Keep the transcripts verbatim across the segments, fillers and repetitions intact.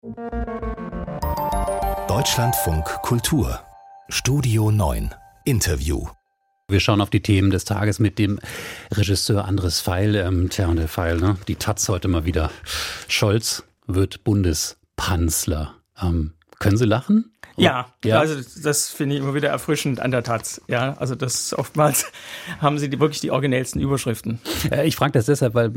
Deutschlandfunk Kultur Studio neun Interview. Wir schauen auf die Themen des Tages mit dem Regisseur Andres Feil. Ähm, tja, und der Feil, ne? Die Taz heute mal wieder. Scholz wird Bundeskanzler. Ähm, können Sie lachen? Ja, ja, also das finde ich immer wieder erfrischend an der Taz. Ja, also das oftmals haben sie die, wirklich die originellsten Überschriften. Ich frage das deshalb, weil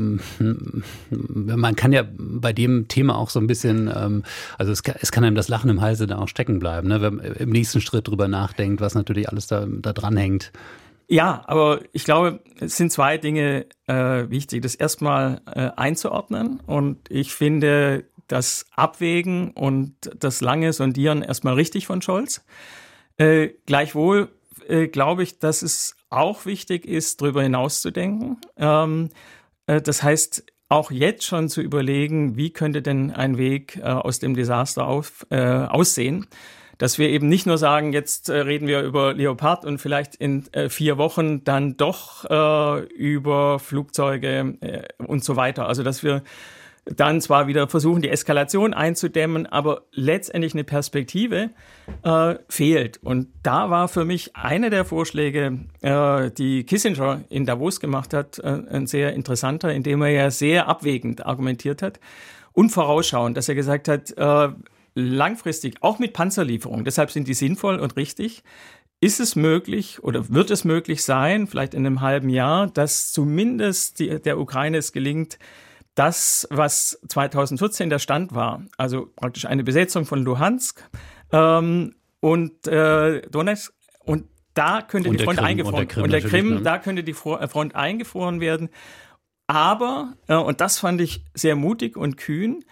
man kann ja bei dem Thema auch so ein bisschen, also es kann, es kann einem das Lachen im Halse dann auch stecken bleiben, ne? Wenn man im nächsten Schritt drüber nachdenkt, was natürlich alles da, da dran hängt. Ja, aber ich glaube, es sind zwei Dinge äh, wichtig. Das erstmal äh, einzuordnen, und ich finde das Abwägen und das lange Sondieren erstmal richtig von Scholz. Äh, gleichwohl äh, glaube ich, dass es auch wichtig ist, darüber hinaus zu denken. Ähm, äh, das heißt, auch jetzt schon zu überlegen, wie könnte denn ein Weg äh, aus dem Desaster auf, äh, aussehen. Dass wir eben nicht nur sagen, jetzt äh, reden wir über Leopard und vielleicht in äh, vier Wochen dann doch äh, über Flugzeuge äh, und so weiter. Also dass wir dann zwar wieder versuchen, die Eskalation einzudämmen, aber letztendlich eine Perspektive äh, fehlt. Und da war für mich einer der Vorschläge, äh, die Kissinger in Davos gemacht hat, äh, ein sehr interessanter, indem er ja sehr abwägend argumentiert hat und vorausschauend, dass er gesagt hat, äh, langfristig, auch mit Panzerlieferungen, deshalb sind die sinnvoll und richtig, ist es möglich oder wird es möglich sein, vielleicht in einem halben Jahr, dass zumindest die, der Ukraine es gelingt, das, was zweitausendvierzehn der Stand war, also praktisch eine Besetzung von Luhansk ähm, und äh, Donetsk, und da könnte und die Front Krim, eingefroren und der Krim, und der Krim ne? da könnte die Front eingefroren werden. Aber, äh, und das fand ich sehr mutig und kühn,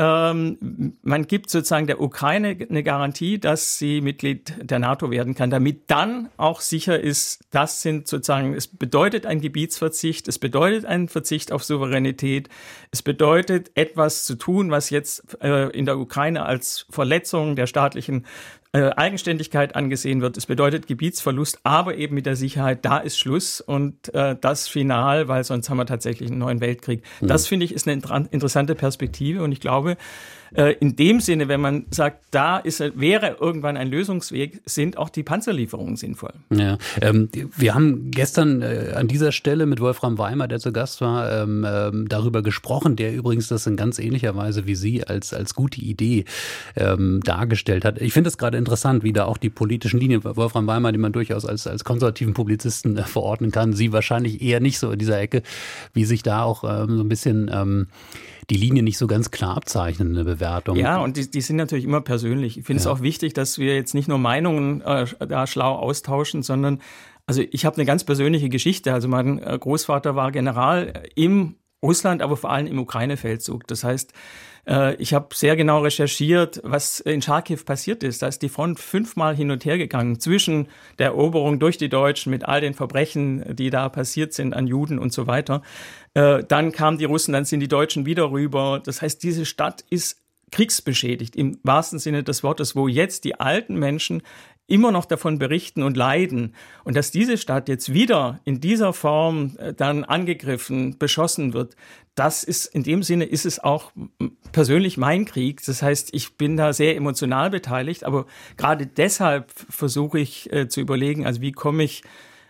Ähm, man gibt sozusagen der Ukraine eine Garantie, dass sie Mitglied der NATO werden kann, damit dann auch sicher ist, das sind sozusagen, es bedeutet ein Gebietsverzicht, es bedeutet einen Verzicht auf Souveränität, es bedeutet etwas zu tun, was jetzt äh, in der Ukraine als Verletzung der staatlichen äh, Eigenständigkeit angesehen wird. Es bedeutet Gebietsverlust, aber eben mit der Sicherheit, da ist Schluss und äh, das Final, weil sonst haben wir tatsächlich einen neuen Weltkrieg. Mhm. Das, finde ich, ist eine interessante Perspektive, und ich glaube, äh, in dem Sinne, wenn man sagt, da ist, wäre irgendwann ein Lösungsweg, sind auch die Panzerlieferungen sinnvoll. Ja, ähm, wir haben gestern äh, an dieser Stelle mit Wolfram Weimer, der zu Gast war, ähm, ähm, darüber gesprochen, der übrigens das in ganz ähnlicher Weise wie Sie als, als gute Idee ähm, dargestellt hat. Ich finde es gerade interessant, wie da auch die politischen Linien, Wolfram Weimer, die man durchaus als, als konservativen Publizisten äh, verorten kann, Sie wahrscheinlich eher nicht so in dieser Ecke, wie sich da auch ähm, so ein bisschen ähm, die Linie nicht so ganz klar abzeichnen, eine Bewertung. Ja, und die, die sind natürlich immer persönlich. Ich finde ja. es auch wichtig, dass wir jetzt nicht nur Meinungen äh, da schlau austauschen, sondern, also ich habe eine ganz persönliche Geschichte. Also mein Großvater war General im Russland, aber vor allem im Ukraine-Feldzug. Das heißt, äh, ich habe sehr genau recherchiert, was in Charkiw passiert ist. Da ist die Front fünfmal hin und her gegangen, zwischen der Eroberung durch die Deutschen mit all den Verbrechen, die da passiert sind an Juden und so weiter. Äh, dann kamen die Russen, dann sind die Deutschen wieder rüber. Das heißt, diese Stadt ist kriegsbeschädigt, im wahrsten Sinne des Wortes, wo jetzt die alten Menschen immer noch davon berichten und leiden. Und dass diese Stadt jetzt wieder in dieser Form dann angegriffen, beschossen wird, das ist, in dem Sinne ist es auch persönlich mein Krieg. Das heißt, ich bin da sehr emotional beteiligt, aber gerade deshalb versuche ich äh, zu überlegen, also wie komme ich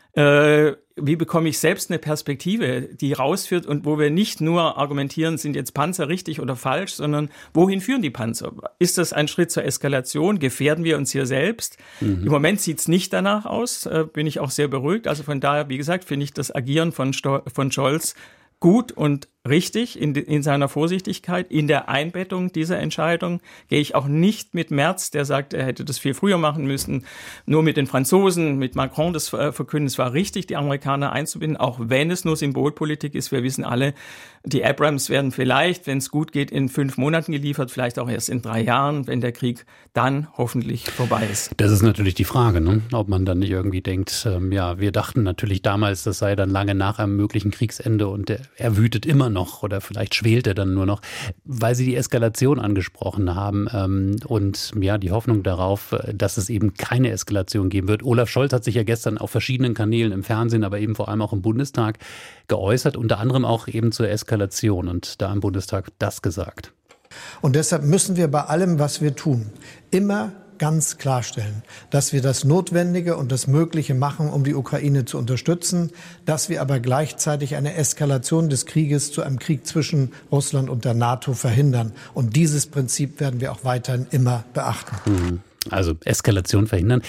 Äh, wie bekomme ich selbst eine Perspektive, die rausführt und wo wir nicht nur argumentieren, sind jetzt Panzer richtig oder falsch, sondern wohin führen die Panzer? Ist das ein Schritt zur Eskalation? Gefährden wir uns hier selbst? Mhm. Im Moment sieht es nicht danach aus, äh, bin ich auch sehr beruhigt. Also von daher, wie gesagt, finde ich das Agieren von, Sto- von Scholz gut und richtig in, in seiner Vorsichtigkeit, in der Einbettung dieser Entscheidung. Gehe ich auch nicht mit Merz, der sagt, er hätte das viel früher machen müssen, nur mit den Franzosen, mit Macron das äh, verkünden. Es war richtig, die Amerikaner einzubinden, auch wenn es nur Symbolpolitik ist. Wir wissen alle, die Abrams werden vielleicht, wenn es gut geht, in fünf Monaten geliefert, vielleicht auch erst in drei Jahren, wenn der Krieg dann hoffentlich vorbei ist. Das ist natürlich die Frage, ne? Ob man dann nicht irgendwie denkt, ähm, ja, wir dachten natürlich damals, das sei dann lange nach einem möglichen Kriegsende und der, er wütet immer noch oder vielleicht schwelt er dann nur noch, weil Sie die Eskalation angesprochen haben ähm, und ja, die Hoffnung darauf, dass es eben keine Eskalation geben wird. Olaf Scholz hat sich ja gestern auf verschiedenen Kanälen im Fernsehen, aber eben vor allem auch im Bundestag geäußert, unter anderem auch eben zur Eskalation und da im Bundestag das gesagt. Und deshalb müssen wir bei allem, was wir tun, immer ganz klarstellen, dass wir das Notwendige und das Mögliche machen, um die Ukraine zu unterstützen, dass wir aber gleichzeitig eine Eskalation des Krieges zu einem Krieg zwischen Russland und der NATO verhindern. Und dieses Prinzip werden wir auch weiterhin immer beachten. Also Eskalation verhindern.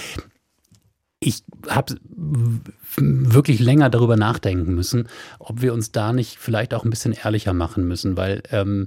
Ich habe wirklich länger darüber nachdenken müssen, ob wir uns da nicht vielleicht auch ein bisschen ehrlicher machen müssen, weil ähm,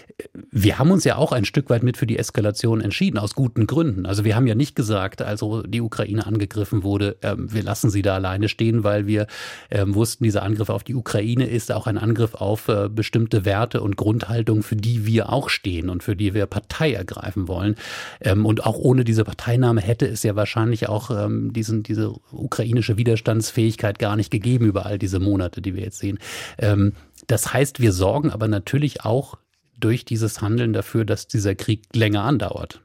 wir haben uns ja auch ein Stück weit mit für die Eskalation entschieden, aus guten Gründen. Also wir haben ja nicht gesagt, also die Ukraine angegriffen wurde, ähm, wir lassen sie da alleine stehen, weil wir ähm, wussten, dieser Angriff auf die Ukraine ist auch ein Angriff auf äh, bestimmte Werte und Grundhaltungen, für die wir auch stehen und für die wir Partei ergreifen wollen. Ähm, und auch ohne diese Parteinahme hätte es ja wahrscheinlich auch ähm, diesen, diese ukrainische Widerstandsfähigkeit gar nicht gegeben über all diese Monate, die wir jetzt sehen. Ähm, das heißt, wir sorgen aber natürlich auch durch dieses Handeln dafür, dass dieser Krieg länger andauert.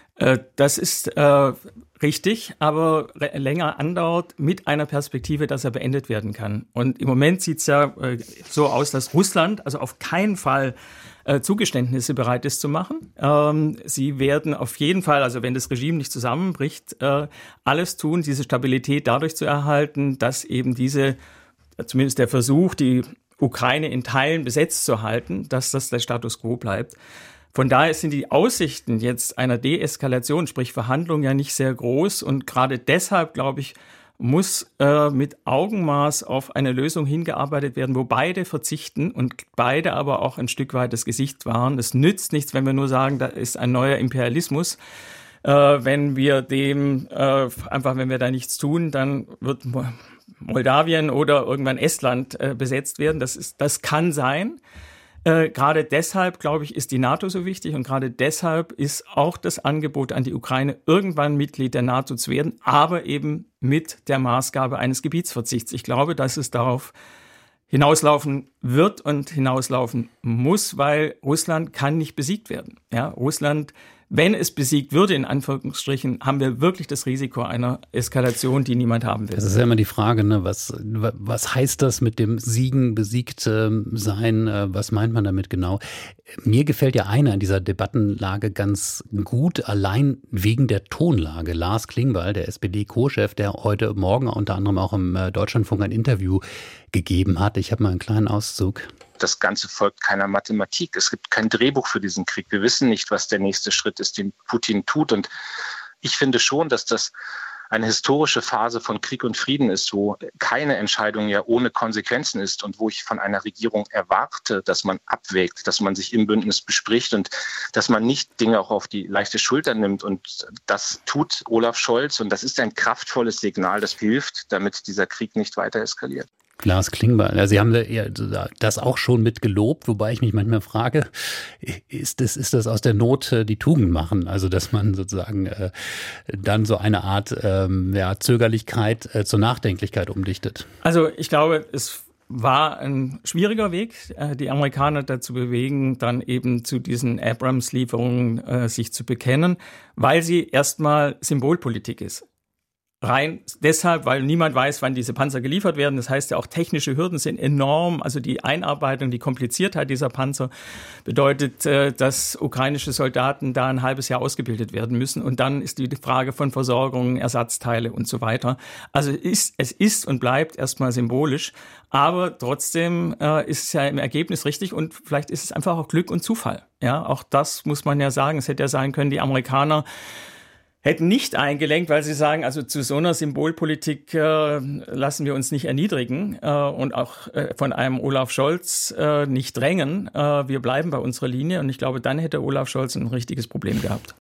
Das ist äh, richtig, aber länger andauert mit einer Perspektive, dass er beendet werden kann. Und im Moment sieht es ja äh, so aus, dass Russland also auf keinen Fall äh, Zugeständnisse bereit ist zu machen. Ähm, sie werden auf jeden Fall, also wenn das Regime nicht zusammenbricht, äh, alles tun, diese Stabilität dadurch zu erhalten, dass eben diese, zumindest der Versuch, die Ukraine in Teilen besetzt zu halten, dass das der Status quo bleibt. Von daher sind die Aussichten jetzt einer Deeskalation, sprich Verhandlungen, ja nicht sehr groß. Und gerade deshalb, glaube ich, muss äh, mit Augenmaß auf eine Lösung hingearbeitet werden, wo beide verzichten und beide aber auch ein Stück weit das Gesicht wahren. Es nützt nichts, wenn wir nur sagen, da ist ein neuer Imperialismus. Äh, wenn wir dem äh, einfach, wenn wir da nichts tun, dann wird Moldawien oder irgendwann Estland äh, besetzt werden. Das ist, das kann sein. Äh, gerade deshalb, glaube ich, ist die NATO so wichtig und gerade deshalb ist auch das Angebot an die Ukraine, irgendwann Mitglied der NATO zu werden, aber eben mit der Maßgabe eines Gebietsverzichts. Ich glaube, dass es darauf hinauslaufen wird und hinauslaufen muss, weil Russland kann nicht besiegt werden. Ja, Russland, wenn es besiegt würde, in Anführungsstrichen, haben wir wirklich das Risiko einer Eskalation, die niemand haben will. Das ist ja immer die Frage, ne? was, was heißt das mit dem Siegen, besiegt äh, sein? Äh, was meint man damit genau? Mir gefällt ja einer in dieser Debattenlage ganz gut, allein wegen der Tonlage. Lars Klingbeil, der S P D-Co-Chef, der heute Morgen unter anderem auch im äh, Deutschlandfunk ein Interview gegeben hat. Ich habe mal einen kleinen Auszug. Das Ganze folgt keiner Mathematik. Es gibt kein Drehbuch für diesen Krieg. Wir wissen nicht, was der nächste Schritt ist, den Putin tut. Und ich finde schon, dass das eine historische Phase von Krieg und Frieden ist, wo keine Entscheidung ja ohne Konsequenzen ist und wo ich von einer Regierung erwarte, dass man abwägt, dass man sich im Bündnis bespricht und dass man nicht Dinge auch auf die leichte Schulter nimmt. Und das tut Olaf Scholz. Und das ist ein kraftvolles Signal, das hilft, damit dieser Krieg nicht weiter eskaliert. Lars Klingbeil, ja, Sie haben das auch schon mit gelobt, wobei ich mich manchmal frage, ist das, ist das aus der Not die Tugend machen? Also, dass man sozusagen äh, dann so eine Art ähm, ja, Zögerlichkeit äh, zur Nachdenklichkeit umdichtet? Also, ich glaube, es war ein schwieriger Weg, äh, die Amerikaner dazu bewegen, dann eben zu diesen Abrams-Lieferungen äh, sich zu bekennen, weil sie erstmal Symbolpolitik ist. Rein deshalb, weil niemand weiß, wann diese Panzer geliefert werden. Das heißt ja auch, technische Hürden sind enorm. Also die Einarbeitung, die Kompliziertheit dieser Panzer bedeutet, dass ukrainische Soldaten da ein halbes Jahr ausgebildet werden müssen. Und dann ist die Frage von Versorgung, Ersatzteile und so weiter. Also ist, es ist und bleibt erstmal symbolisch. Aber trotzdem äh, ist es ja im Ergebnis richtig und vielleicht ist es einfach auch Glück und Zufall. Ja, auch das muss man ja sagen. Es hätte ja sein können, die Amerikaner hätten nicht eingelenkt, weil sie sagen, also zu so einer Symbolpolitik äh, lassen wir uns nicht erniedrigen äh, und auch äh, von einem Olaf Scholz äh, nicht drängen. Äh, wir bleiben bei unserer Linie und ich glaube, dann hätte Olaf Scholz ein richtiges Problem gehabt.